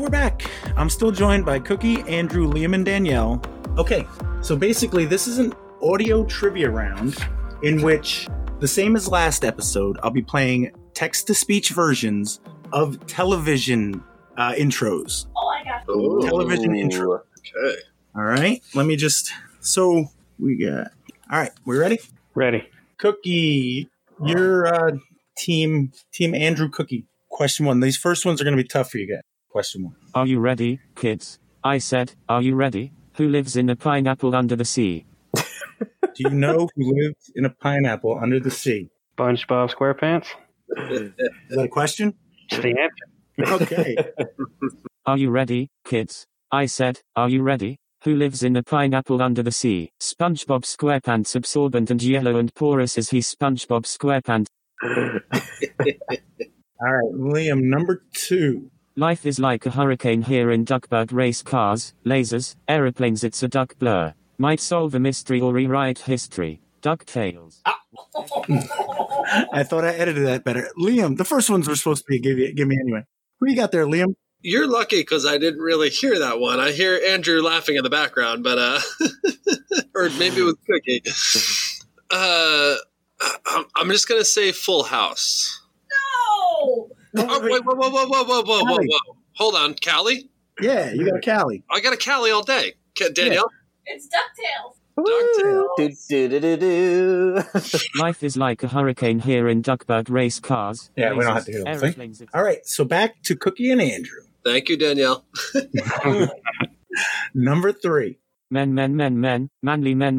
we're back. I'm still joined by Cookie, Andrew, Liam, and Danielle. Okay, so basically this is an audio trivia round in which, the same as last episode, I'll be playing text-to-speech versions of television intros. Oh, I got Ooh. Television intro. Okay. All right, let me just... So, we got... All right, we ready? Ready. Cookie, your team Andrew Cookie. Question 1. These first ones are going to be tough for you guys. Question 1. Are you ready, kids? I said, are you ready? Who lives in a pineapple under the sea? Do you know who lives in a pineapple under the sea? SpongeBob SquarePants? Is that a question? It's the answer. Okay. Are you ready, kids? I said, are you ready? Who lives in a pineapple under the sea? SpongeBob SquarePants, absorbent and yellow and porous as he SpongeBob SquarePants. All right, Liam, number 2. Life is like a hurricane here in Duckburg. Race cars, lasers, aeroplanes. It's a duck blur. Might solve a mystery or rewrite history. DuckTales. I thought I edited that better. Liam, the first ones were supposed to be give me anyway. Who you got there, Liam? You're lucky because I didn't really hear that one. I hear Andrew laughing in the background, but or maybe it was Cookie. I'm just gonna say Full House. No! Oh, wait, whoa. Hold on, Callie? Yeah, you got a Callie. I got a Callie all day. Danielle? It's DuckTales. Life is like a hurricane here in Duckburg. Race cars. Yeah, we don't lasers, have to hear the whole thing. aeroplanes. All right, so back to Cookie and Andrew. Thank you, Danielle. Number 3. Men, manly men, manly men,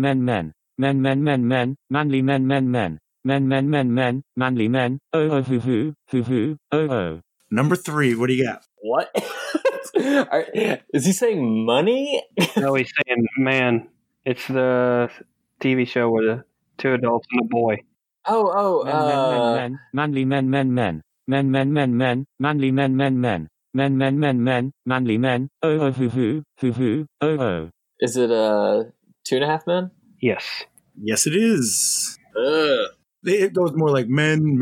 manly men, manly men, oh, oh. Number 3, what do you got? What? Is he saying money? No, he's saying man. It's the TV show with the 2 adults and a boy. Men, manly men, men, manly men, manly men, oh. Is it 2.5 Men? Yes. Yes, it is. It goes more like men.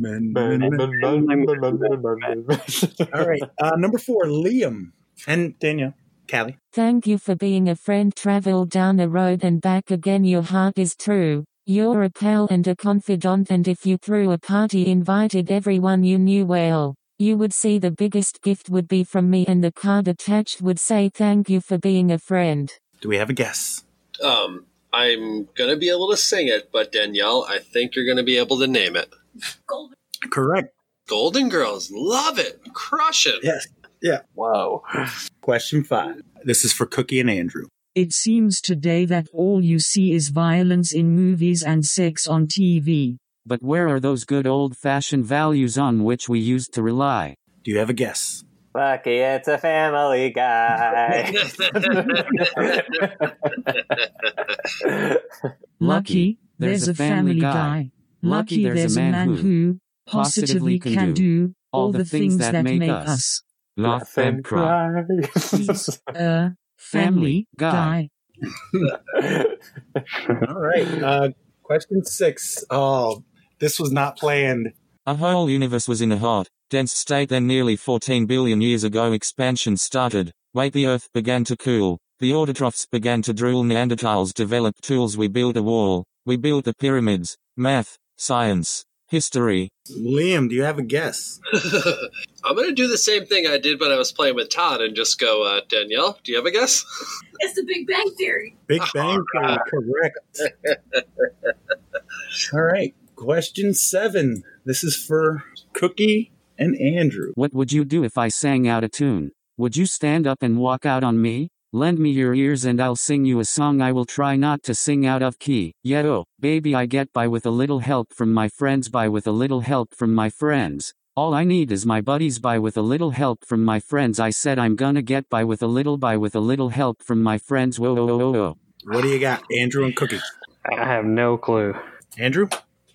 All right, number 4, Liam and Danielle. Callie. Thank you for being a friend. Travel down the road and back again. Your heart is true. You're a pal and a confidant, and if you threw a party, invited everyone you knew well, you would see the biggest gift would be from me, and the card attached would say thank you for being a friend. Do we have a guess? I'm going to be able to sing it, but Danielle, I think you're going to be able to name it. Golden. Correct. Golden Girls. Love it. Crush it. Yes. Yeah. Whoa. Question 5. This is for Cookie and Andrew. It seems today that all you see is violence in movies and sex on TV. But where are those good old-fashioned values on which we used to rely? Do you have a guess? Lucky it's a Family Guy. Lucky, there's a Family Guy. Lucky there's a man who positively can do all the things that make us laugh and cry. He's a Family Guy. All right. Question 6. Oh, this was not planned. Our whole universe was in a hot, dense state. Then nearly 14 billion years ago expansion started. Wait, the Earth began to cool. The autotrophs began to drool. Neanderthals developed tools. We built a wall. We built the pyramids. Math, science, history. Liam, do you have a guess? I'm going to do the same thing I did when I was playing with Todd and just go, Danielle, do you have a guess? It's the Big Bang Theory. Big Bang Theory, correct. All right. Question 7. This is for Cookie and Andrew. What would you do if I sang out of tune? Would you stand up and walk out on me? Lend me your ears and I'll sing you a song. I will try not to sing out of key. Yeah, oh, baby, I get by with a little help from my friends. By with a little help from my friends. All I need is my buddies. By with a little help from my friends. I said I'm gonna get by with a little help from my friends. Whoa, whoa, whoa, whoa. What do you got, Andrew and Cookie? I have no clue. Andrew?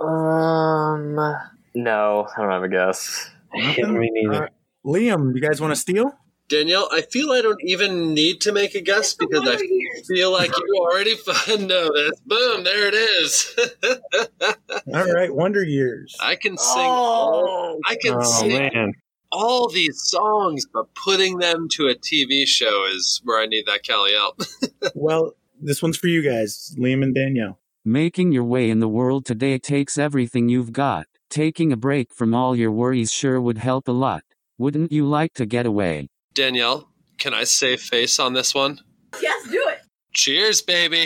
No, I don't have a guess. Yeah, me neither. Liam, you guys want to steal? Danielle, I feel I don't even need to make a guess because I feel like you already know this. Boom, there it is. All right, Wonder Years. I can sing. I can sing. Man. all these songs, but putting them to a TV show is where I need that Callie help. Well, this one's for you guys, Liam and Danielle. Making your way in the world today takes everything you've got. Taking a break from all your worries sure would help a lot. Wouldn't you like to get away? Danielle, can I save face on this one? Yes, do it. Cheers, baby.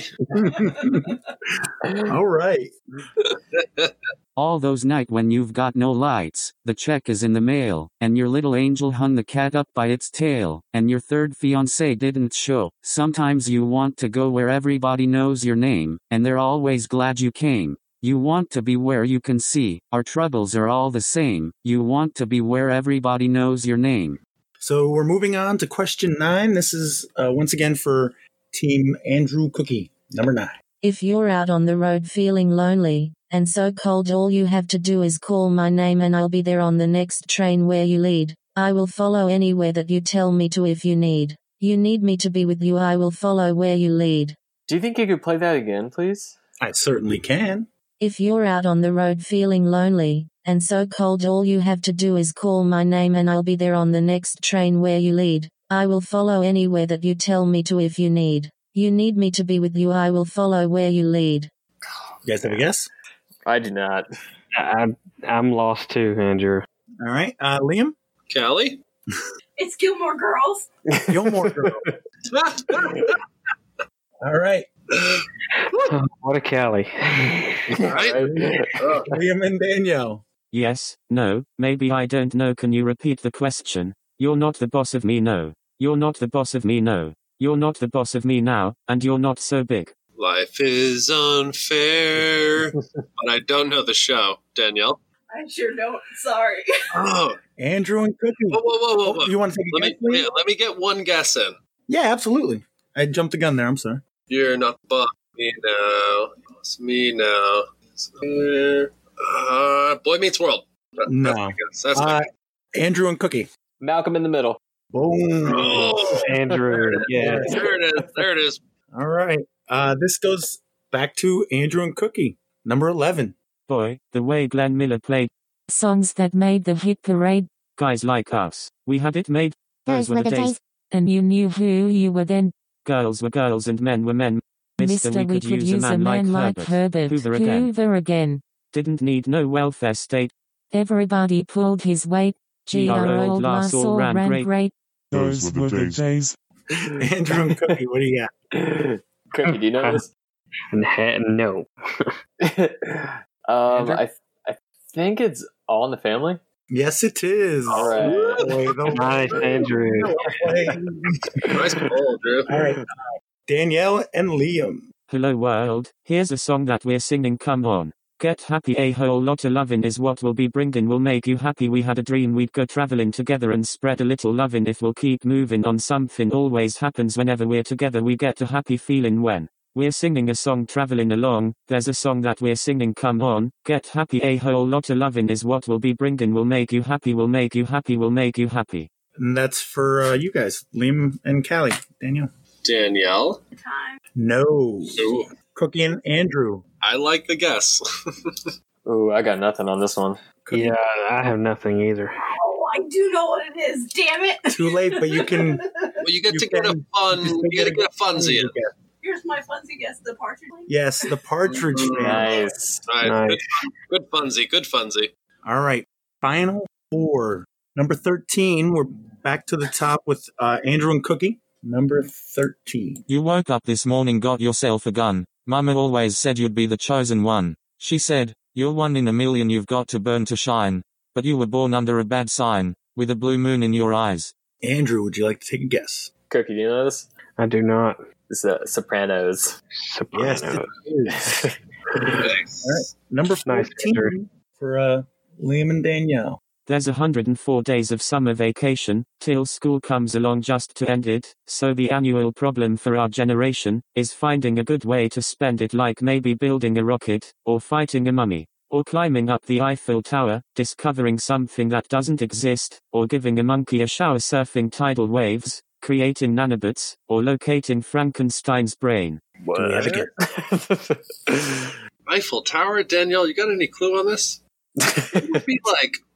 All right. All those nights when you've got no lights, the check is in the mail, and your little angel hung the cat up by its tail, and your third fiancé didn't show. Sometimes you want to go where everybody knows your name, and they're always glad you came. You want to be where you can see, our troubles are all the same. You want to be where everybody knows your name. So we're moving on to question 9. This is once again for Team Andrew Cookie, number 9. If you're out on the road feeling lonely, and so cold all you have to do is call my name and I'll be there on the next train where you lead. I will follow anywhere that you tell me to if you need. You need me to be with you, I will follow where you lead. Do you think you could play that again, please? I certainly can. If you're out on the road feeling lonely, and so cold all you have to do is call my name and I'll be there on the next train where you lead. I will follow anywhere that you tell me to if you need. You need me to be with you, I will follow where you lead. You guys have a guess? I do not. I'm lost too, Andrew. All right. Liam? Callie? It's Gilmore Girls. Gilmore Girl. All right. Oh, what a Callie. Right? Liam and Danielle. Yes, no, maybe I don't know. Can you repeat the question? You're not the boss of me, no. You're not the boss of me, no. You're not the boss of me now, and you're not so big. Life is unfair. But I don't know the show. Danielle? I sure don't. Sorry. Oh. Andrew and Cookie. Whoa. You want to take a guess, please? Let me get one guess in. Yeah, absolutely. I jumped the gun there. I'm sorry. You're not the boss of me now. Boss of me now. Boy Meets World. No. That's my guess. Andrew and Cookie. Malcolm in the Middle. Boom. Oh. Andrew, yeah. There it is. All right. This goes back to Andrew and Cookie, number 11. Boy, the way Glenn Miller played Songs that made the hit parade, guys like us. We had it made. Those were the days. and you knew who you were then. Girls were girls and men were men. Mister, we could use a man like Herbert. Hoover again. Didn't need no welfare state. Everybody pulled his weight. G.R. Old Lasaw ran great. Those were the days. Andrew and Cookie, what do you got? Cookie, do you know this? No. I think it's All in the Family. Yes, it is. All right. Nice, Andrew. Nice ball, Drew. All right. Danielle and Liam. Hello world, here's a song that we're singing, come on. Get happy, a whole lot of lovin' is what we'll be bringing, will make you happy. We had a dream we'd go traveling together and spread a little lovin'. If we'll keep moving on, something always happens whenever we're together. We get a happy feeling when we're singing a song traveling along. There's a song that we're singing, come on. Get happy, a whole lot of lovin' is what we'll be bringing, will make you happy, will make you happy, will make you happy. And that's for you guys, Liam and Callie. Danielle? Time. No. Ooh. Cookie and Andrew. I like the guess. Ooh, I got nothing on this one. Yeah, I have nothing either. Oh, I do know what it is. Damn it. Too late, but you can. Well, you get to get a funzie in. Here's my funsy guess. The Partridge Family. Yes, the Partridge Family. Nice. Nice. Good funzie. All right. Final 4. Number 13. We're back to the top with Andrew and Cookie. Number 13. You woke up this morning, got yourself a gun. Mama always said you'd be the chosen one. She said, you're one in a million, you've got to burn to shine. But you were born under a bad sign, with a blue moon in your eyes. Andrew, would you like to take a guess? Cookie, do you know this? I do not. It's Sopranos. Yes, it is. All right. Number 14 Nice. for Liam and Danielle. There's 104 days of summer vacation, till school comes along just to end it, so the annual problem for our generation is finding a good way to spend it, like maybe building a rocket, or fighting a mummy, or climbing up the Eiffel Tower, discovering something that doesn't exist, or giving a monkey a shower, surfing tidal waves, creating nanobots, or locating Frankenstein's brain. Do we have a guess? Eiffel Tower, Danielle, you got any clue on this? It would be like,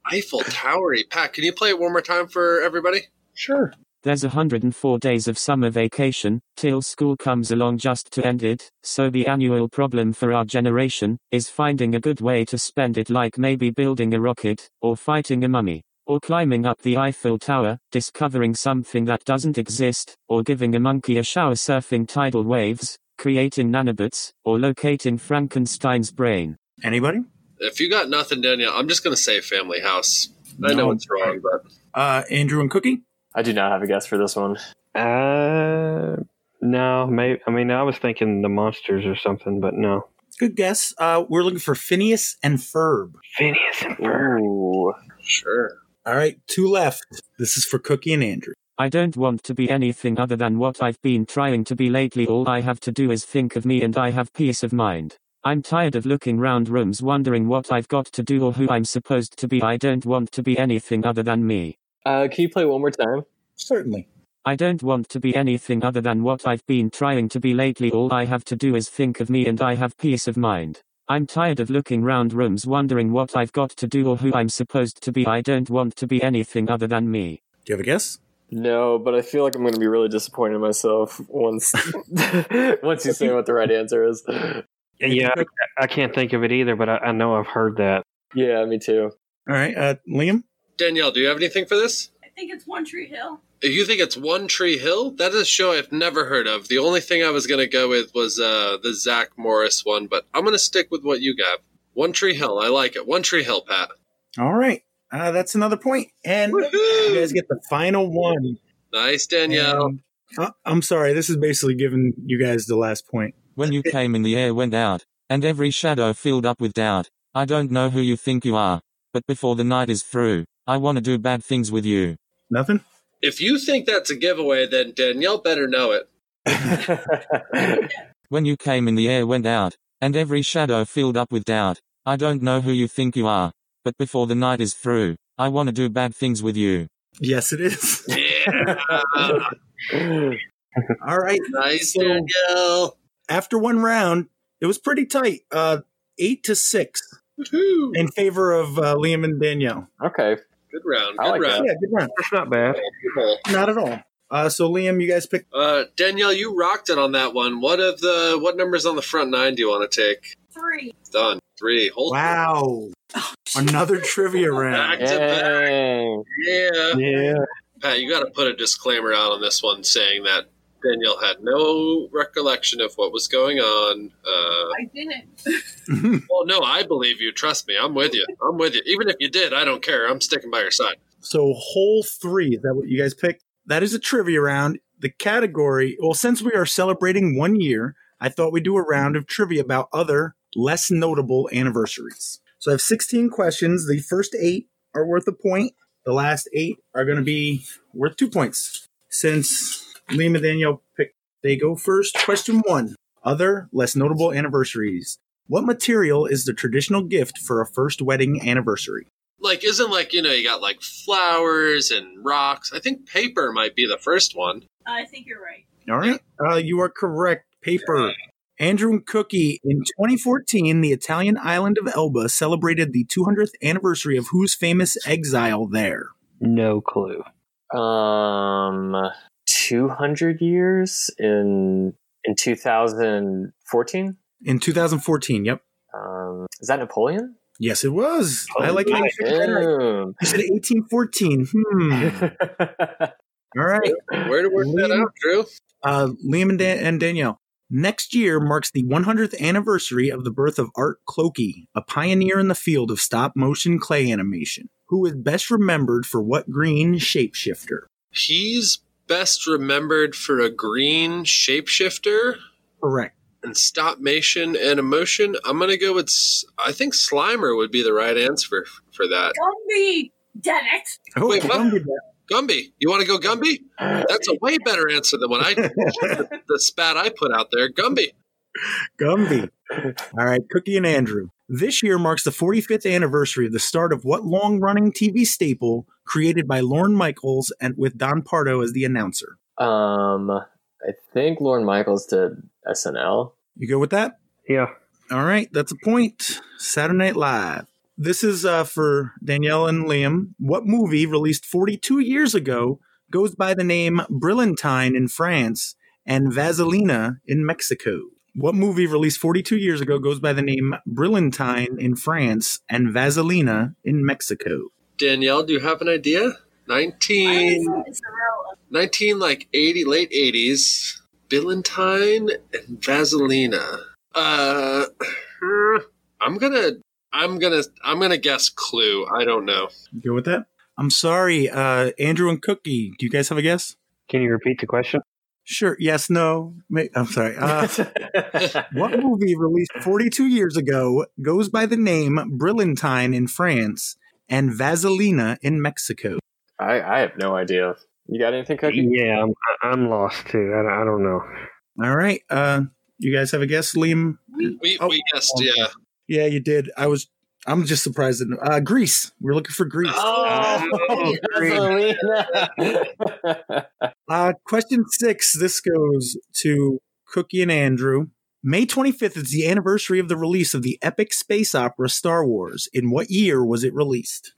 Eiffel Towery. Pat, can you play it one more time for everybody? Sure. There's 104 days of summer vacation, till school comes along just to end it, so the annual problem for our generation is finding a good way to spend it, like maybe building a rocket, or fighting a mummy, or climbing up the Eiffel Tower, discovering something that doesn't exist, or giving a monkey a shower surfing tidal waves, creating nanobots, or locating Frankenstein's brain. Anybody? If you got nothing, Danielle, I'm just going to say Family House. I know it's wrong, but... Andrew and Cookie? I do not have a guess for this one. No, maybe. I mean, I was thinking the Monsters or something, but no. Good guess. We're looking for Phineas and Ferb. Phineas and Ferb. Ooh. Sure. All right, 2 left. This is for Cookie and Andrew. I don't want to be anything other than what I've been trying to be lately. All I have to do is think of me and I have peace of mind. I'm tired of looking round rooms wondering what I've got to do or who I'm supposed to be. I don't want to be anything other than me. Can you play one more time? Certainly. I don't want to be anything other than what I've been trying to be lately. All I have to do is think of me and I have peace of mind. I'm tired of looking round rooms wondering what I've got to do or who I'm supposed to be. I don't want to be anything other than me. Do you have a guess? No, but I feel like I'm going to be really disappointed in myself once you say what the right answer is. Yeah, I can't think of it either, but I know I've heard that. Yeah, me too. All right, Liam? Danielle, do you have anything for this? I think it's One Tree Hill. You think it's One Tree Hill? That is a show I've never heard of. The only thing I was going to go with was the Zach Morris one, but I'm going to stick with what you got. One Tree Hill. I like it. One Tree Hill, Pat. All right. That's another point. And you guys get the final one. Nice, Danielle. I'm sorry. This is basically giving you guys the last point. When you came in, the air went out, and every shadow filled up with doubt. I don't know who you think you are, but before the night is through, I want to do bad things with you. Nothing? If you think that's a giveaway, then Danielle better know it. When you came in, the air went out, and every shadow filled up with doubt. I don't know who you think you are, but before the night is through, I want to do bad things with you. Yes, it is. Yeah. All right. Nice, Danielle. After one round, it was pretty tight. 8-6 in favor of Liam and Danielle. Okay. Good round. I like that. Yeah, good round. That's not bad. Not at all. So Liam, you guys picked. Danielle, you rocked it on that one. What numbers on the front 9 do you want to take? 3. Done. 3. Wow. Another trivia round. Back to back. Yay. Yeah. Pat, you got to put a disclaimer out on this one saying that Danielle had no recollection of what was going on. I didn't. Well, no, I believe you. Trust me. I'm with you. Even if you did, I don't care. I'm sticking by your side. So hole 3, is that what you guys picked? That is a trivia round. The category, well, since we are celebrating 1 year, I thought we'd do a round of trivia about other less notable anniversaries. So I have 16 questions. The first 8 are worth a point. The last 8 are going to be worth 2 points. Since Liam and Danielle picked, they go first. Question 1. Other less notable anniversaries. What material is the traditional gift for a first wedding anniversary? Isn't you got flowers and rocks. I think paper might be the first one. I think you're right. All right. You are correct. Paper. Andrew and Cookie, in 2014, the Italian island of Elba celebrated the 200th anniversary of whose famous exile there? No clue. 200 years in 2014? In 2014, yep. Is that Napoleon? Yes, it was. I like how you figured that out. You said 1814. All right. Where to work that out, Drew? Liam and Danielle. Next year marks the 100th anniversary of the birth of Art Clokey, a pioneer in the field of stop-motion clay animation, who is best remembered for what green shapeshifter? He's best remembered for a green shapeshifter. Correct. And stop-motion animation. I'm going to go with, I think Slimer would be the right answer for that. Gumby! Damn it! Oh, wait, what? Gumby. Gumby. You want to go Gumby? That's a way better answer than what the spat I put out there. Gumby. Gumby. All right, Cookie and Andrew. This year marks the 45th anniversary of the start of what long-running TV staple created by Lorne Michaels and with Don Pardo as the announcer? I think Lorne Michaels did SNL. You go with that? Yeah. All right, that's a point. Saturday Night Live. this is for Danielle and Liam. What movie released 42 years ago goes by the name Brillantine in France and Vaselina in Mexico? What movie released 42 years ago goes by the name Brillantine in France and Vaselina in Mexico? Danielle, do you have an idea? 19 like 80, late 80s. Brillantine and Vaselina. I'm gonna guess Clue. I don't know. You go with that? I'm sorry, Andrew and Cookie. Do you guys have a guess? Can you repeat the question? Sure. Yes. No. I'm sorry. What movie released 42 years ago goes by the name Brillantine in France and Vaselina in Mexico? I have no idea. You got anything, Cookie? Yeah, I'm lost too. I don't know. All right. You guys have a guess, Liam? We guessed, yeah. Yeah, you did. I'm just surprised. Grease. We're looking for Grease. Question 6. This goes to Cookie and Andrew. May 25th is the anniversary of the release of the epic space opera Star Wars. In what year was it released?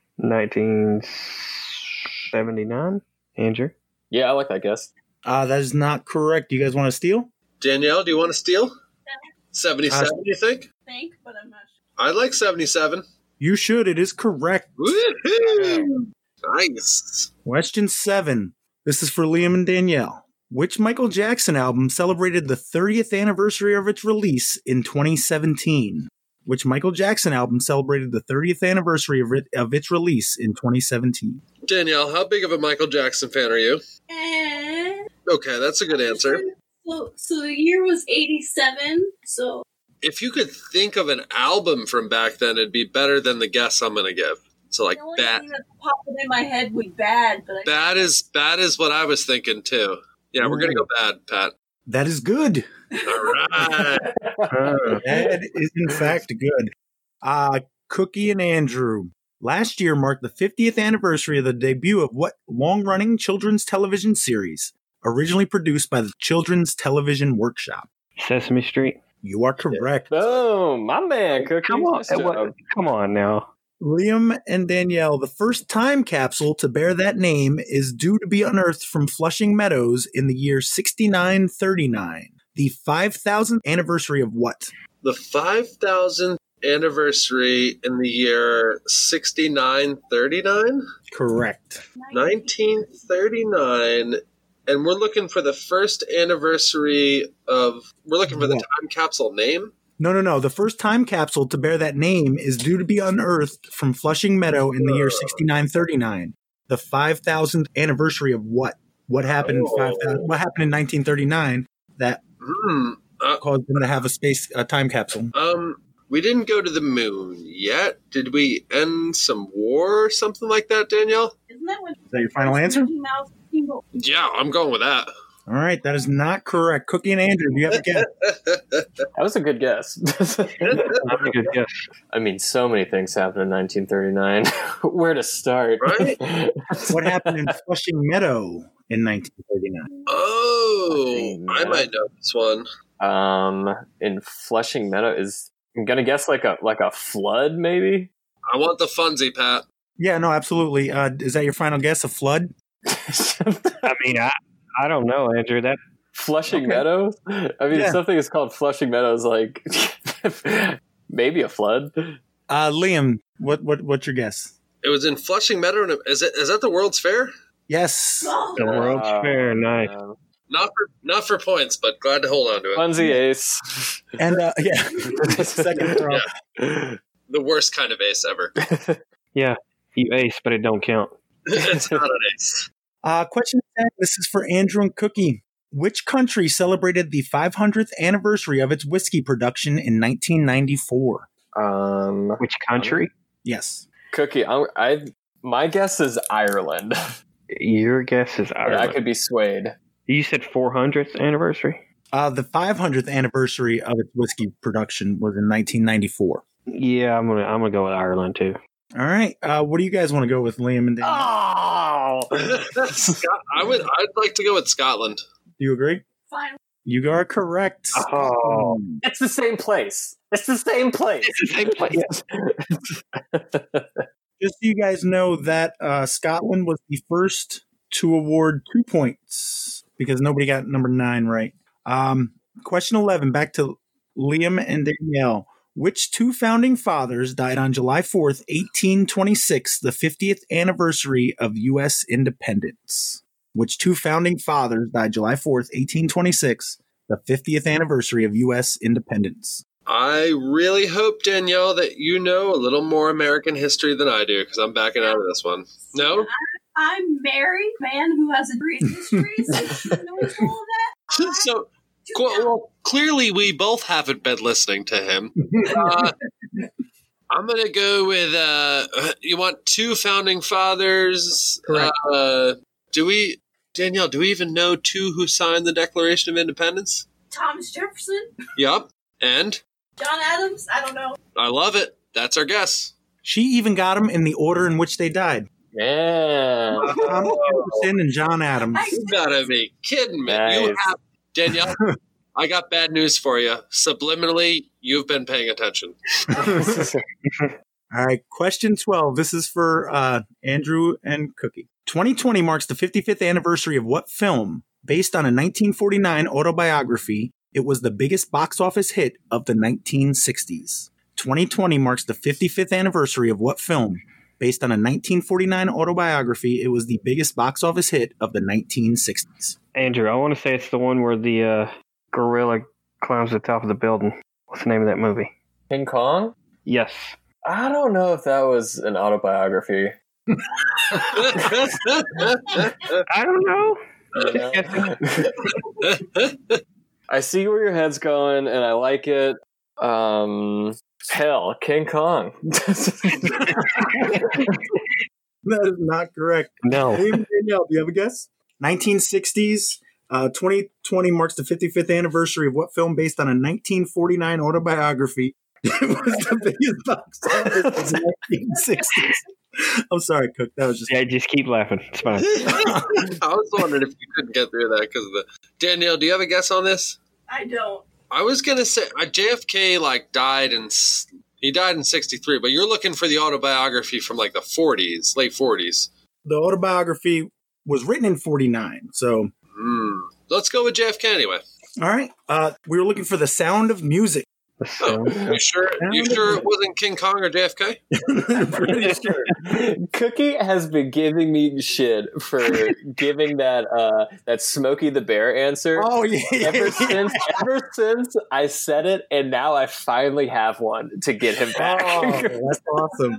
1979. Andrew? Yeah, I like that guess. That is not correct. You guys want to steal? Danielle, do you want to steal? 77, you think? But I'm not sure. I like 77. You should. It is correct. Woohoo! Nice. Question 7. This is for Liam and Danielle. Which Michael Jackson album celebrated the 30th anniversary of its release in 2017? Which Michael Jackson album celebrated the 30th anniversary of its release in 2017? Danielle, how big of a Michael Jackson fan are you? Okay, that's a good answer. So the year was 87, so... If you could think of an album from back then, it'd be better than the guess I'm going to give. So, like, the only thing that popped in my head was Bad. But Bad is what I was thinking, too. Yeah, we're going to go Bad, Pat. That is good. All right. That is, in fact, good. Cookie and Andrew. Last year marked the 50th anniversary of the debut of what long-running children's television series, originally produced by the Children's Television Workshop? Sesame Street. You are correct. Boom, my man, Cookie. Come on now. Liam and Danielle, the first time capsule to bear that name is due to be unearthed from Flushing Meadows in the year 6939. The 5,000th anniversary of what? The 5,000th anniversary in the year 6939? Correct. 1939. And we're looking for the first anniversary of... We're looking for the time capsule name? No. The first time capsule to bear that name is due to be unearthed from Flushing Meadow in the year 6939. The 5,000th anniversary of what? What happened in 1939 that caused them to have a time capsule? We didn't go to the moon yet. Did we end some war or something like that, Danielle? Isn't that what? Is that your final answer? Yeah, I'm going with that. All right, that is not correct. Cookie and Andrew, do you have a guess? That was a good guess. That's a good guess. I mean, so many things happened in 1939. Where to start? Right? What happened in Flushing Meadow in 1939? Oh, I might know this one. In Flushing Meadow I'm gonna guess like a flood, maybe. I want the funsie, Pat. Yeah, no, absolutely. Is that your final guess? A flood? I mean, I don't know, Andrew. That Flushing Meadows? I mean, something is called Flushing Meadows, like maybe a flood. Liam, what's your guess? It was in Flushing Meadow. Is that the World's Fair? Yes. The World's Fair, nice. Not for points, but glad to hold on to it. Funzie ace. And second throw. Yeah. The worst kind of ace ever. Yeah, you ace, but it don't count. It's not an ace. Question 10. This is for Andrew and Cookie. Which country celebrated the 500th anniversary of its whiskey production in 1994? Which country? Yes. Cookie, my guess is Ireland. Your guess is Ireland. Yeah, I could be swayed. You said 400th anniversary? The 500th anniversary of its whiskey production was in 1994. Yeah, I'm gonna go with Ireland too. All right. What do you guys want to go with, Liam and Daniel? Oh, I'd like to go with Scotland. Do you agree? Fine. You are correct. Oh. It's the same place. It's the same place. Just so you guys know that Scotland was the first to award 2 points because nobody got number 9 right. Question 11, back to Liam and Danielle. Which 2 founding fathers died on July 4th, 1826, the 50th anniversary of U.S. independence? Which 2 founding fathers died July 4th, 1826, the 50th anniversary of U.S. independence? I really hope, Danielle, that you know a little more American history than I do, because I'm backing out of this one. No? I'm married, man who has a degree in history, so you know all that. So, well, clearly we both haven't been listening to him. I'm going to go with, you want 2 founding fathers? Correct. Danielle, do we even know 2 who signed the Declaration of Independence? Thomas Jefferson? Yup. And? John Adams? I don't know. I love it. That's our guess. She even got them in the order in which they died. Yeah. Thomas Jefferson and John Adams. You gotta be kidding me. Nice. Danielle, I got bad news for you. Subliminally, you've been paying attention. All right, question 12. This is for Andrew and Cookie. 2020 marks the 55th anniversary of what film? Based on a 1949 autobiography, it was the biggest box office hit of the 1960s. 2020 marks the 55th anniversary of what film? Based on a 1949 autobiography, it was the biggest box office hit of the 1960s. Andrew, I want to say it's the one where the gorilla climbs the top of the building. What's the name of that movie? King Kong? Yes. I don't know if that was an autobiography. I don't know. I see where your head's going, and I like it. Hell, King Kong. That is not correct. No. Hey, Danielle, do you have a guess? 1960s. 2020 marks the 55th anniversary of what film based on a 1949 autobiography? It was the biggest box office of the 1960s. I'm sorry, Cook. That was just... Yeah, just keep laughing. It's fine. I was wondering if you couldn't get through that because of the... Danielle, do you have a guess on this? I don't. I was going to say JFK died in 63, but you're looking for the autobiography from the 40s, late 40s. The autobiography was written in 49, so... Let's go with JFK anyway. All right. We were looking for The Sound of Music. Oh, you sure it wasn't King Kong or JFK? Pretty sure. Cookie has been giving me shit for giving that Smokey the Bear answer. Oh yeah. Ever since I said it, and now I finally have one to get him back. Oh, that's awesome.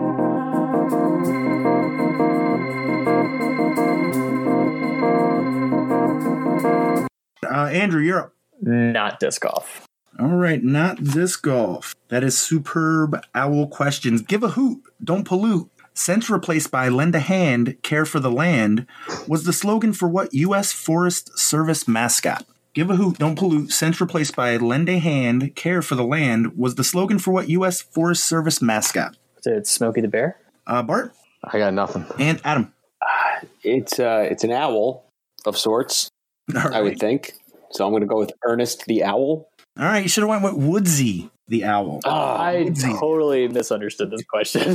Andrew, you're up. Not disc golf. All right, not disc golf. That is superb owl questions. Give a hoot, don't pollute. Since replaced by lend a hand, care for the land, was the slogan for what U.S. Forest Service mascot? Give a hoot, don't pollute. Since replaced by lend a hand, care for the land, was the slogan for what U.S. Forest Service mascot? Is it Smokey the Bear? Bart? I got nothing. And Adam? It's an owl of sorts, Right. I would think. So I'm going to go with Ernest the Owl. All right, you should have went with Woodsy the Owl. I totally misunderstood this question.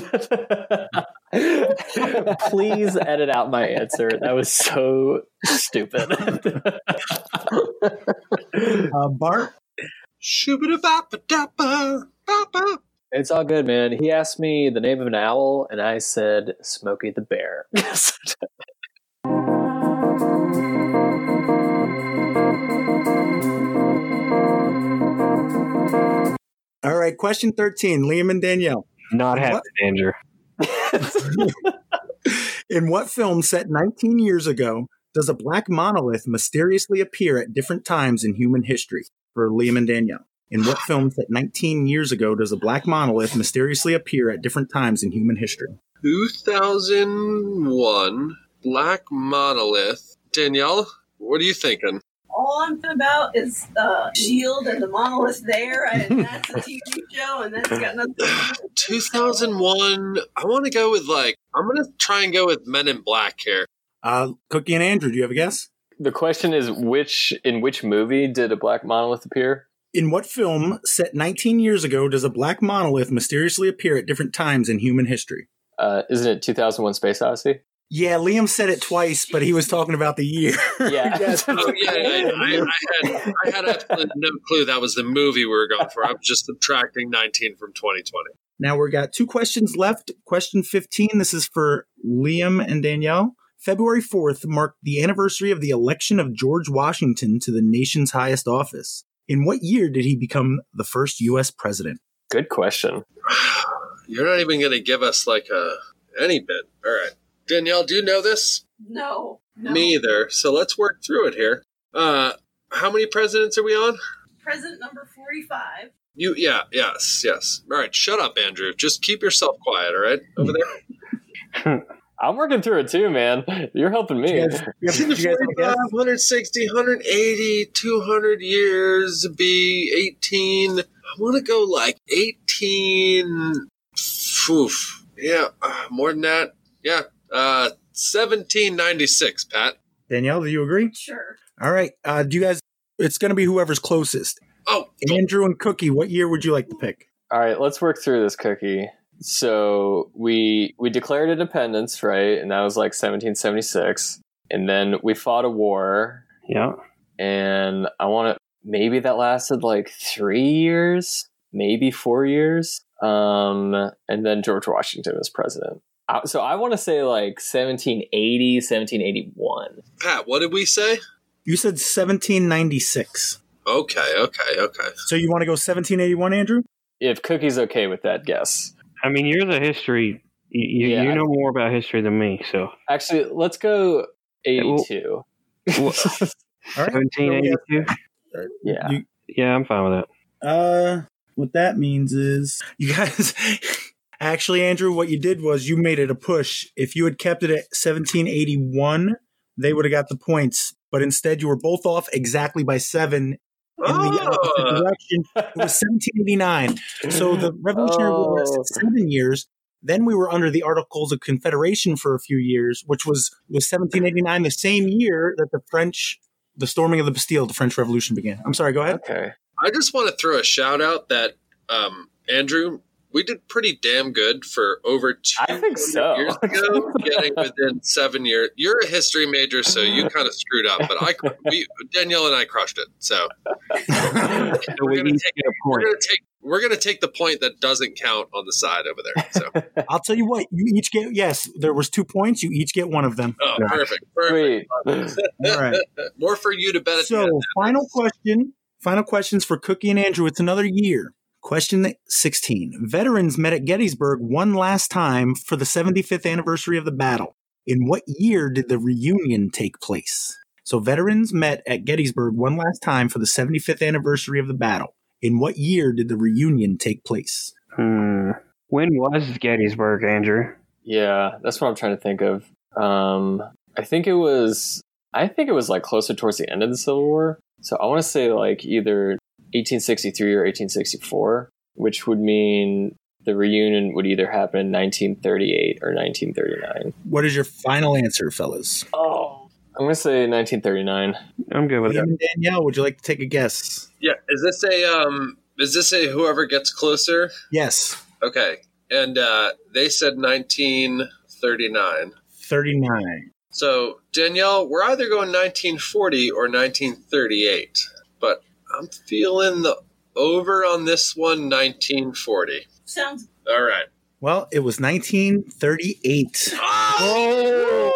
Please edit out my answer. That was so stupid. Bart? It's all good, man. He asked me the name of an owl, and I said Smokey the Bear. All right, question 13, Liam and Danielle. Not happy, Andrew. In what film set 19 years ago does a black monolith mysteriously appear at different times in human history? For Liam and Danielle. In what film set 19 years ago does a black monolith mysteriously appear at different times in human history? 2001, Black Monolith. Danielle, what are you thinking? All I'm thinking about is S.H.I.E.L.D. and the monolith there, and that's a TV show, and that's got nothing to do with 2001, I want to go with I'm going to try and go with Men in Black here. Cookie and Andrew, do you have a guess? The question is, in which movie did a black monolith appear? In what film set 19 years ago does a black monolith mysteriously appear at different times in human history? Isn't it 2001: Space Odyssey? Yeah, Liam said it twice, but he was talking about the year. Yeah. I had absolutely no clue that was the movie we were going for. I was just subtracting 19 from 2020. Now we've got 2 questions left. Question 15, this is for Liam and Danielle. February 4th marked the anniversary of the election of George Washington to the nation's highest office. In what year did he become the first U.S. president? Good question. You're not even going to give us any bit. All right. Danielle, do you know this? No. Me either. So let's work through it here. How many presidents are we on? President number 45. Yes. All right, shut up, Andrew. Just keep yourself quiet, all right? Over there. I'm working through it too, man. You're helping me. 160, 180, 200 years, be 18. I want to go 18. Oof. Yeah, more than that. Yeah, 1796, Pat. Danielle, do you agree? Sure. All right. Do you guys, it's going to be whoever's closest. Oh. Andrew and Cookie, what year would you like to pick? All right, let's work through this, Cookie. So we declared independence, right? And that was 1776. And then we fought a war. Yeah. And maybe that lasted 3 years, maybe 4 years. And then George Washington was president. So I want to say 1780, 1781. Pat, what did we say? You said 1796. Okay. So you want to go 1781, Andrew? If Cookie's okay with that guess. I mean, you're the history. You know more about history than me, so. Actually, let's go 82. All right. 1782? Yeah. Yeah, I'm fine with that. What that means is, you guys... Actually, Andrew, what you did was you made it a push. If you had kept it at 1781, they would have got the points. But instead, you were both off exactly by 7 in the opposite direction. It was 1789. So the Revolutionary War lasted 7 years. Then we were under the Articles of Confederation for a few years, which was 1789, the same year that the storming of the Bastille, the French Revolution began. I'm sorry, go ahead. Okay. I just want to throw a shout out that, Andrew, we did pretty damn good for over 2 years ago, getting within 7 years. You're a history major, so you kind of screwed up, but Danielle and I crushed it. So we're going to take the point that doesn't count on the side over there. So I'll tell you what, you each get, there was 2 points. You each get one of them. Oh, perfect. All right. More for you to bet at the So end. final questions for Cookie and Andrew. It's another year. Question 16. Veterans met at Gettysburg one last time for the 75th anniversary of the battle. In what year did the reunion take place? So veterans met at Gettysburg one last time for the 75th anniversary of the battle. In what year did the reunion take place? When was Gettysburg, Andrew? Yeah, that's what I'm trying to think of. I think it was closer towards the end of the Civil War. So I want to say either 1863 or 1864, which would mean the reunion would either happen 1938 or 1939. What is your final answer, fellas? Oh, I'm going to say 1939. I'm good with Liam that. and Danielle, would you like to take a guess? Yeah. Is this a whoever gets closer? Yes. Okay. And they said 1939. 39. So, Danielle, we're either going 1940 or 1938. But I'm feeling the over on this one, 1940. Sounds all right. Well, it was 1938. Oh!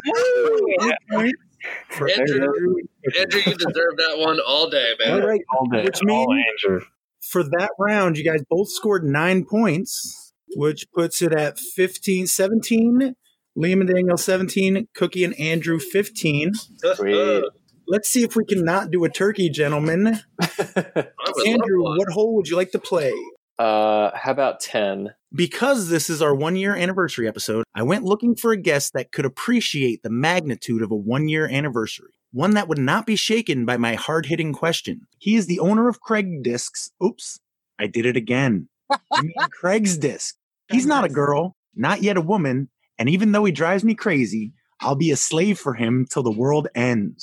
Andrew, you deserve that one all day, man. All right. All day. Which means Andrew. for that round, you guys both scored 9 points, which puts it at 17. Liam and Danielle 17, Cookie and Andrew 15. Sweet. Let's see if we can not do a turkey, gentlemen. Andrew, what hole would you like to play? How about 10? Because this is our 1-year anniversary episode, I went looking for a guest that could appreciate the magnitude of a 1-year anniversary. One that would not be shaken by my hard-hitting question. He is the owner of Craig Discs. Oops, I did it again. I mean Craig's Disc. He's not a girl, not yet a woman, and even though he drives me crazy, I'll be a slave for him till the world ends.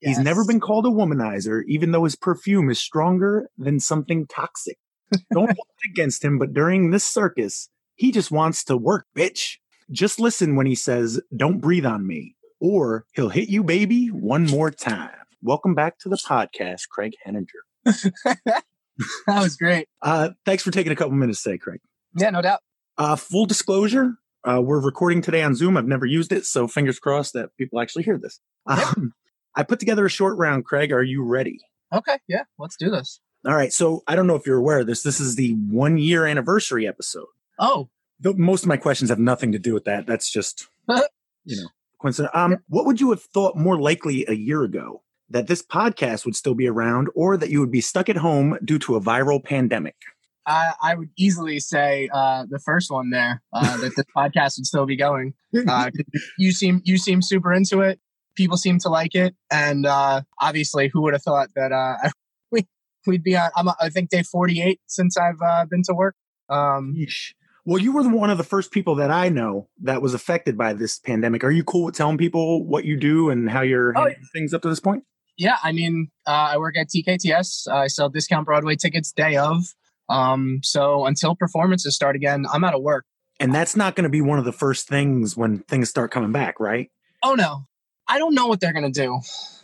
He's never been called a womanizer, even though his perfume is stronger than something toxic. Don't hold it against him, but during this circus, he just wants to work, bitch. Just listen when he says, don't breathe on me, or he'll hit you, baby, one more time. Welcome back to the podcast, Craig Henninger. That was great. Thanks for taking a couple minutes today, Craig. Yeah, no doubt. Full disclosure, we're recording today on Zoom. I've never used it, so fingers crossed that people actually hear this. I put together a short round, Craig. Are you ready? Okay, yeah, let's do this. All right, so I don't know if you're aware of this. This is the 1 year anniversary episode. Oh. Most of my questions have nothing to do with that. That's just, coincidence. What would you have thought more likely a year ago? That this podcast would still be around, or that you would be stuck at home due to a viral pandemic? I would easily say the first one there, that this podcast would still be going. You seem super into it. People seem to like it. And obviously, who would have thought that we'd be on, I think, day 48 since I've been to work. Well, you were one of the first people that I know that was affected by this pandemic. Are you cool with telling people what you do and how you're handling things up to this point? Yeah, I mean, I work at TKTS. I sell discount Broadway tickets day of. So until performances start again, I'm out of work. And that's not going to be one of the first things when things start coming back, right? Oh, no. I don't know what they're going to do.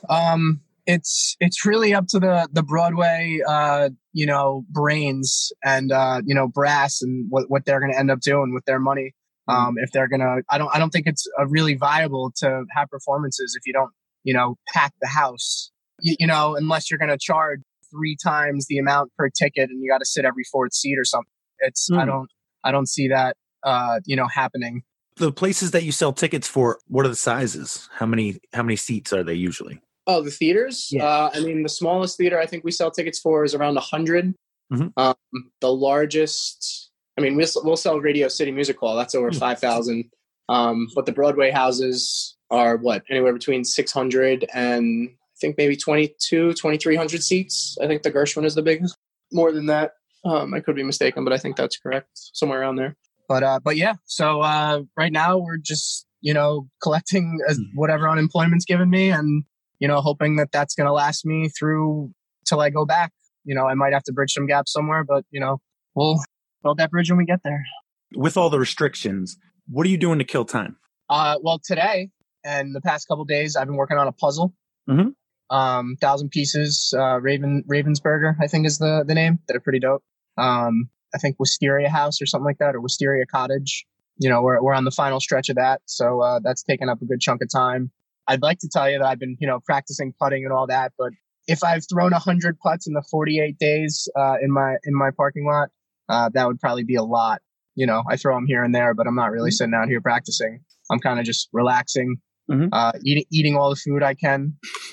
It's really up to the Broadway, brains and, brass and what they're going to end up doing with their money. If they're going to, I don't think it's really viable to have performances if you don't, pack the house, unless you're going to charge 3 times the amount per ticket and you got to sit every 4th seat or something. I don't see that, happening. The places that you sell tickets for, what are the sizes? How many seats are they usually? Oh, the theaters? Yeah. The smallest theater I think we sell tickets for is around 100. Mm-hmm. The largest, we'll sell Radio City Music Hall. That's over 5,000. But the Broadway houses are anywhere between 600 and I think maybe 2,300 seats. I think the Gershwin is the biggest. More than that, I could be mistaken, but I think that's correct. Somewhere around there. But yeah. So right now we're just collecting whatever unemployment's given me, and hoping that that's going to last me through till I go back. I might have to bridge some gaps somewhere, but we'll build that bridge when we get there. With all the restrictions, what are you doing to kill time? Well, today and the past couple days, I've been working on a puzzle. Mm-hmm. 1,000 pieces. Ravensburger, I think is the name. That are pretty dope. I think Wisteria House or something like that, or Wisteria Cottage. We're on the final stretch of that, so that's taken up a good chunk of time. I'd like to tell you that I've been, practicing putting and all that, but if I've thrown 100 putts in the 48 days in my parking lot, that would probably be a lot. I throw them here and there, but I'm not really sitting out here practicing. I'm kind of just relaxing, eating all the food I can,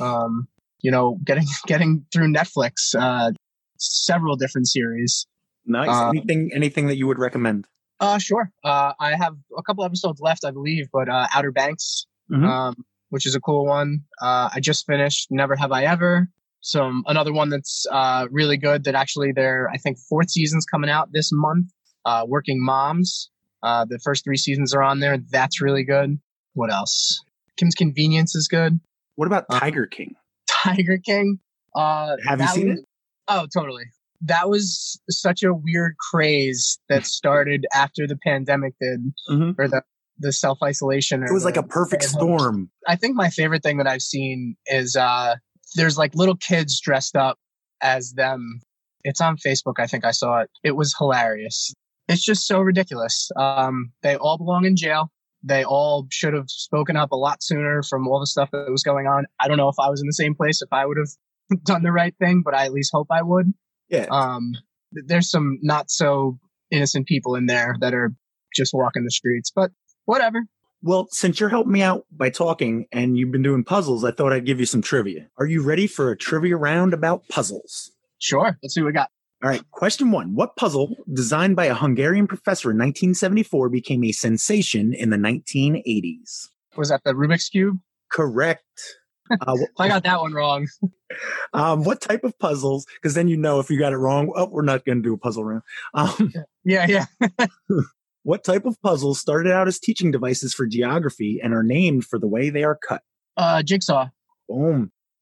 getting through Netflix, several different series. Nice. Anything that you would recommend? Sure. I have a couple episodes left, I believe, but Outer Banks, which is a cool one. I just finished Never Have I Ever. Another one that's really good that actually I think 4th season's coming out this month. Working Moms. The first 3 seasons are on there. That's really good. What else? Kim's Convenience is good. What about Tiger King? Tiger King. Have you seen it? Oh, totally. That was such a weird craze that started after the pandemic did, or the self-isolation. It was like a perfect storm. I think my favorite thing that I've seen is there's little kids dressed up as them. It's on Facebook. I think I saw it. It was hilarious. It's just so ridiculous. They all belong in jail. They all should have spoken up a lot sooner from all the stuff that was going on. I don't know if I was in the same place, if I would have done the right thing, but I at least hope I would. Yeah. There's some not so innocent people in there that are just walking the streets, but whatever. Well, since you're helping me out by talking and you've been doing puzzles, I thought I'd give you some trivia. Are you ready for a trivia round about puzzles? Sure. Let's see what we got. All right. Question 1. What puzzle designed by a Hungarian professor in 1974 became a sensation in the 1980s? Was that the Rubik's Cube? Correct. I got that one wrong. What type of puzzles? Because then if you got it wrong. Oh, we're not going to do a puzzle round. Yeah. What type of puzzles started out as teaching devices for geography and are named for the way they are cut? Jigsaw. Boom.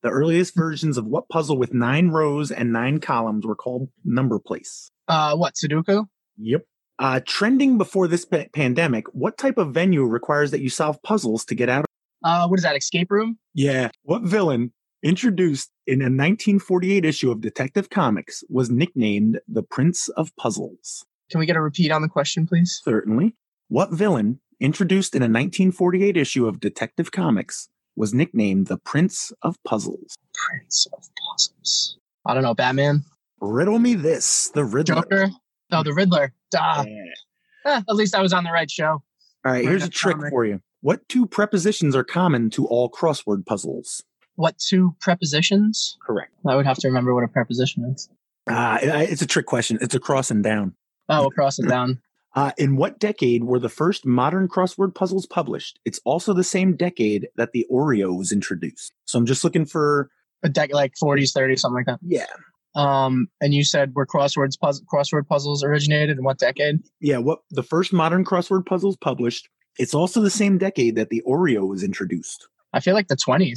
The earliest versions of what puzzle with 9 rows and 9 columns were called number place? What, Sudoku? Yep. Trending before this pandemic, what type of venue requires that you solve puzzles to get out of? What is that, escape room? Yeah. What villain, introduced in a 1948 issue of Detective Comics, was nicknamed the Prince of Puzzles? Can we get a repeat on the question, please? Certainly. What villain, introduced in a 1948 issue of Detective Comics, was nicknamed the Prince of Puzzles? Prince of Puzzles. I don't know, Batman? Riddle me this. The Riddler. Joker? Oh, the Riddler. Duh. Yeah. At least I was on the right show. All right, here's a trick for you. What 2 prepositions are common to all crossword puzzles? What 2 prepositions? Correct. I would have to remember what a preposition is. It's a trick question. It's across and down. Oh, across and down. In what decade were the first modern crossword puzzles published? It's also the same decade that the Oreo was introduced. So I'm just looking for a decade, like 40s, 30s, something like that. Yeah. And you said where crossword puzzles originated in what decade? Yeah, what the first modern crossword puzzles published. It's also the same decade that the Oreo was introduced. I feel like the 20s.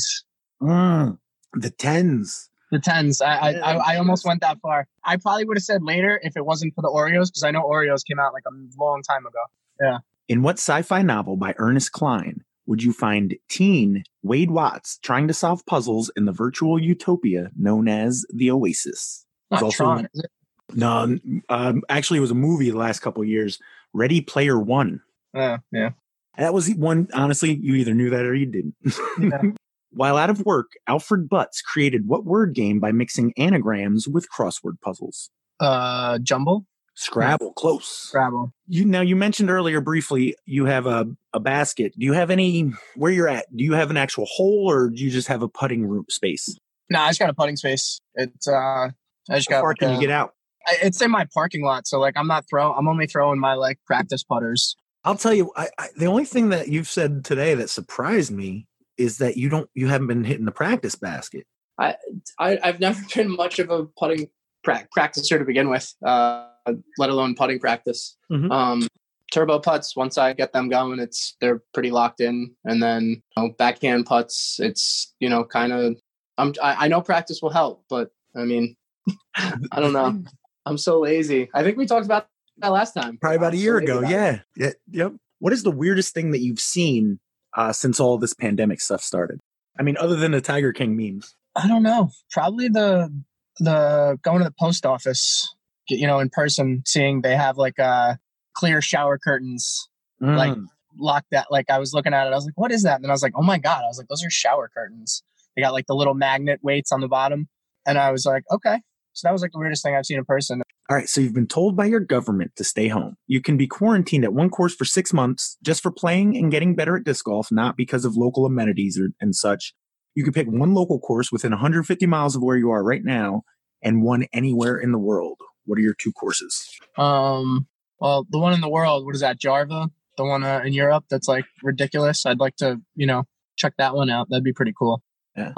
The 10s. The 10s. I almost went that far. I probably would have said later if it wasn't for the Oreos, because I know Oreos came out like a long time ago. Yeah. In what sci-fi novel by Ernest Cline would you find teen Wade Watts trying to solve puzzles in the virtual utopia known as the Oasis? Not Tron, is it? No, actually, it was a movie the last couple of years. Ready Player One. Yeah. That was one. Honestly, you either knew that or you didn't. Yeah. While out of work, Alfred Butts created what word game by mixing anagrams with crossword puzzles? Jumble? Scrabble, close. Scrabble. You mentioned earlier briefly you have a basket. Do you have any, where you're at, do you have an actual hole or do you just have a putting room space? No, I just got a putting space. It's I just How got far can you get out? It's in my parking lot, so like I'm only throwing my like practice putters. I'll tell you, the only thing that you've said today that surprised me is that you haven't been hitting the practice basket. I've never been much of a putting practicer to begin with, let alone putting practice. Mm-hmm. Turbo putts, once I get them going, they're pretty locked in, and then backhand putts, it's kind of. I know practice will help, but I mean, I don't know. I'm so lazy. I think we talked about that last time. Probably about a year ago. Yeah. Yep. What is the weirdest thing that you've seen since all this pandemic stuff started? I mean, other than the Tiger King memes. I don't know. Probably the going to the post office, in person, seeing they have like clear shower curtains, like locked that. Like I was looking at it, I was like, what is that? And I was like, oh my God. I was like, those are shower curtains. They got like the little magnet weights on the bottom. And I was like, okay. So that was like the weirdest thing I've seen in person. All right. So you've been told by your government to stay home. You can be quarantined at one course for 6 months just for playing and getting better at disc golf, not because of local amenities and such. You can pick one local course within 150 miles of where you are right now and one anywhere in the world. What are your 2 courses? Well, the one in the world, what is that, Jarva? The one in Europe that's like ridiculous. I'd like to, check that one out. That'd be pretty cool. Yeah.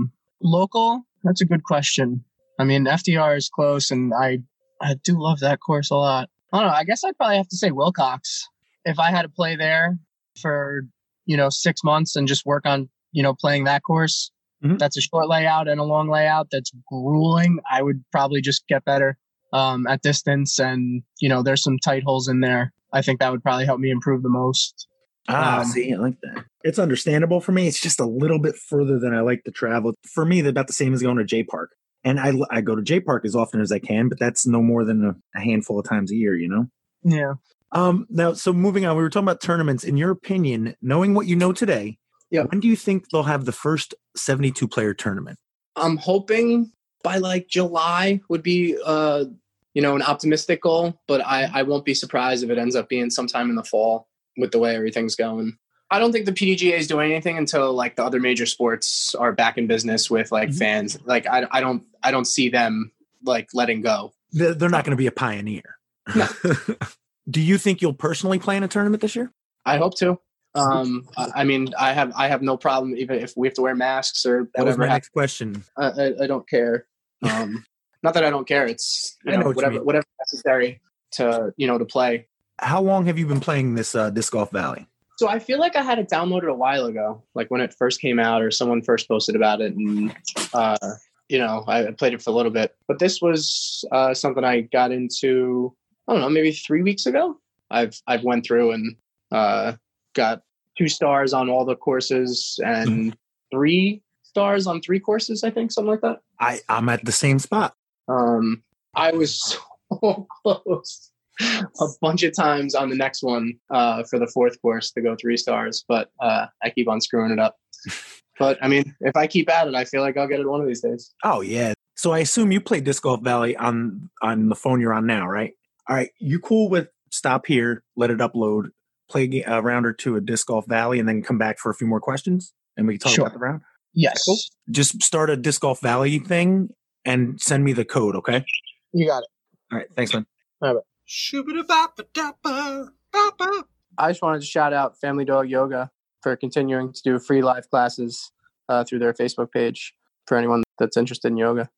Local, that's a good question. I mean, FDR is close, and I do love that course a lot. I don't know. I guess I'd probably have to say Wilcox. If I had to play there for, 6 months and just work on, playing that course, that's a short layout and a long layout that's grueling, I would probably just get better at distance. And, there's some tight holes in there. I think that would probably help me improve the most. See, I like that. It's understandable for me. It's just a little bit further than I like to travel. For me, they're about the same as going to J Park. And I go to J Park as often as I can, but that's no more than a handful of times a year, Yeah. Now, so moving on, we were talking about tournaments. In your opinion, knowing what you know today, when do you think they'll have the first 72-player tournament? I'm hoping by like July would be, an optimistic goal, but I won't be surprised if it ends up being sometime in the fall with the way everything's going. I don't think the PDGA is doing anything until like the other major sports are back in business with like fans. Like I don't see them like letting go. They're not going to be a pioneer. No. Do you think you'll personally play in a tournament this year? I hope to. I mean, I have no problem even if we have to wear masks or whatever. That was my next question. I don't care. Not that I don't care. It's whatever necessary to to play. How long have you been playing this Disc Golf Valley? So I feel like I had it downloaded a while ago, like when it first came out or someone first posted about it. And, I played it for a little bit. But this was something I got into, I don't know, maybe 3 weeks ago. I've went through and got 2 stars on all the courses and 3 stars on 3 courses, I think, something like that. I'm at the same spot. I was so close a bunch of times on the next one for the 4th course to go 3 stars, but I keep on screwing it up. But I mean, if I keep at it, I feel like I'll get it one of these days. Oh yeah. So I assume you play Disc Golf Valley on the phone you're on now, right? All right. You cool with stop here, let it upload, play a round or 2 at Disc Golf Valley, and then come back for a few more questions, and we can talk about the round? Yes. Cool. Just start a Disc Golf Valley thing and send me the code, okay? You got it. All right. Thanks, man. All right. I just wanted to shout out Family Dog Yoga for continuing to do free live classes through their Facebook page for anyone that's interested in yoga.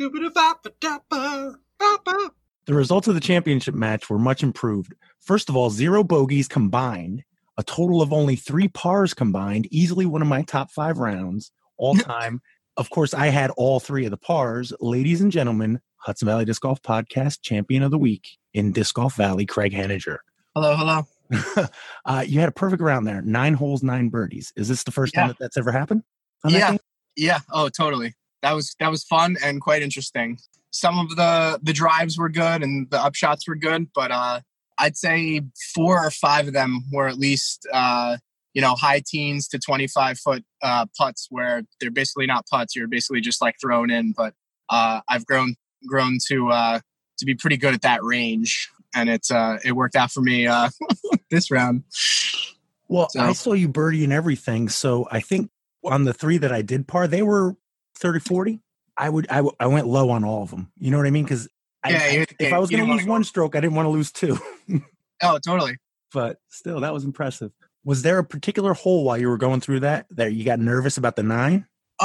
The results of the championship match were much improved. First of all, 0 bogeys combined, a total of only 3 pars combined, easily one of my top 5 rounds all time. Of course, I had all 3 of the pars. Ladies and gentlemen, Hudson Valley Disc Golf Podcast Champion of the Week in Disc Golf Valley, Craig Henninger. Hello. You had a perfect round there. 9 holes, 9 birdies. Is this the first time that's ever happened? Yeah. Oh, totally. That was fun and quite interesting. Some of the drives were good and the upshots were good, but I'd say 4 or 5 of them were at least high teens to 25-foot putts, where they're basically not putts. You're basically just like thrown in. But I've grown to be pretty good at that range, and it worked out for me this round. Well, so I saw you birdie and everything, so I think on the 3 that I did par, they were 30-40. I went low on all of them. You know what I mean? Because if I was going to lose 1 stroke, I didn't want to lose 2. Oh, totally. But still, that was impressive. Was there a particular hole while you were going through that you got nervous about the 9?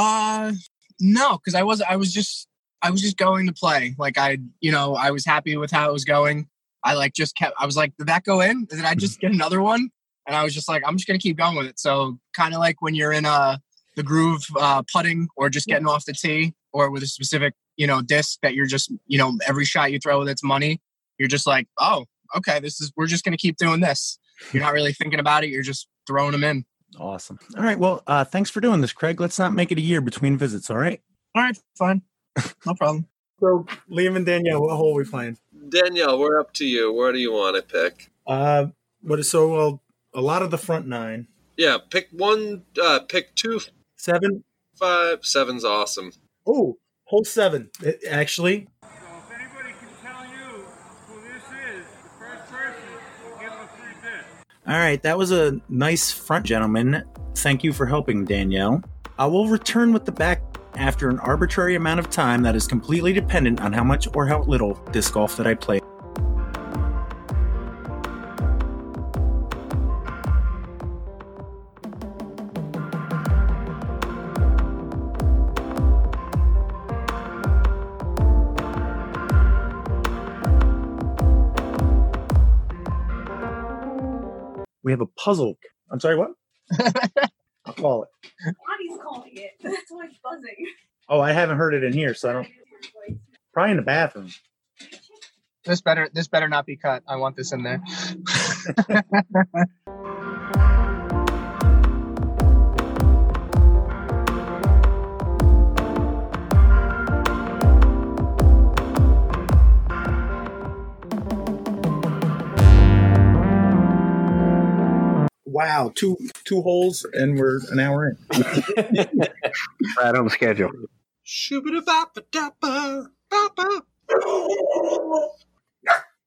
No, because I was just going to play. Like I was happy with how it was going. I was like, did that go in? Did I just get another one? And I was just like, I'm just going to keep going with it. So kind of like when you're in the groove putting or just getting off the tee or with a specific, disc that you're just, every shot you throw with it's money. You're just like, oh, okay, we're just going to keep doing this. You're not really thinking about it. You're just throwing them in. Awesome. All right. Well, thanks for doing this, Craig. Let's not make it a year between visits. All right. All right. Fine. No problem. So Liam and Danielle, what hole are we playing? Danielle, we're up to you. Where do you want to pick? A lot of the front 9. Yeah. Pick 1, pick 2. 7. 5. 7's awesome. Oh, hole 7. Actually. So if anybody can tell you who this is, the first person will give them a free bid. All right, that was a nice front, gentleman. Thank you for helping, Danielle. I will return with the back after an arbitrary amount of time that is completely dependent on how much or how little disc golf that I play. We have a puzzle. I'm sorry, what? I'll call it. Bonnie's calling it. That's why it's buzzing. Oh, I haven't heard it in here, so I don't. Probably in the bathroom. This better not be cut. I want this in there. Wow, two holes and we're an hour in. Right on schedule.